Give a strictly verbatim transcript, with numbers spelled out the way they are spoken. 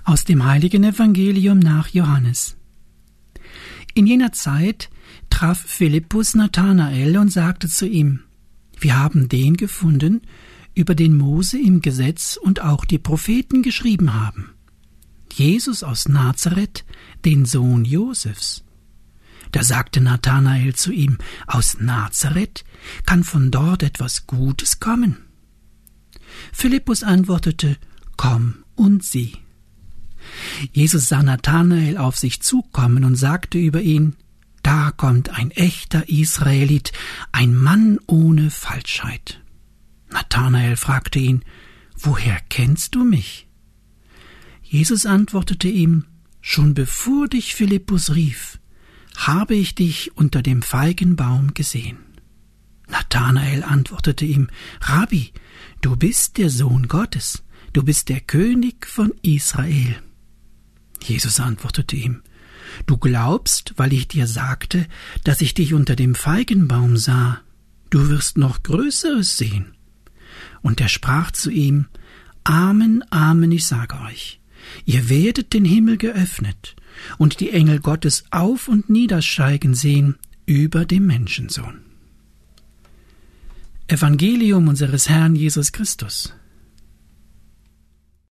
Aus dem heiligen Evangelium nach Johannes. In jener Zeit traf Philippus Nathanael und sagte zu ihm: Wir haben den gefunden, über den Mose im Gesetz und auch die Propheten geschrieben haben. Jesus aus Nazareth, den Sohn Josefs. Da sagte Nathanael zu ihm: Aus Nazareth kann von dort etwas Gutes kommen? Philippus antwortete: Komm und sieh. Jesus sah Nathanael auf sich zukommen und sagte über ihn: Da kommt ein echter Israelit, ein Mann ohne Falschheit. Nathanael fragte ihn: Woher kennst du mich? Jesus antwortete ihm: Schon bevor dich Philippus rief, habe ich dich unter dem Feigenbaum gesehen. Nathanael antwortete ihm: Rabbi, du bist der Sohn Gottes, du bist der König von Israel. Jesus antwortete ihm: Du glaubst, weil ich dir sagte, dass ich dich unter dem Feigenbaum sah. Du wirst noch Größeres sehen. Und er sprach zu ihm: Amen, Amen, ich sage euch, ihr werdet den Himmel geöffnet und die Engel Gottes auf und niedersteigen sehen über dem Menschensohn. Evangelium unseres Herrn Jesus Christus.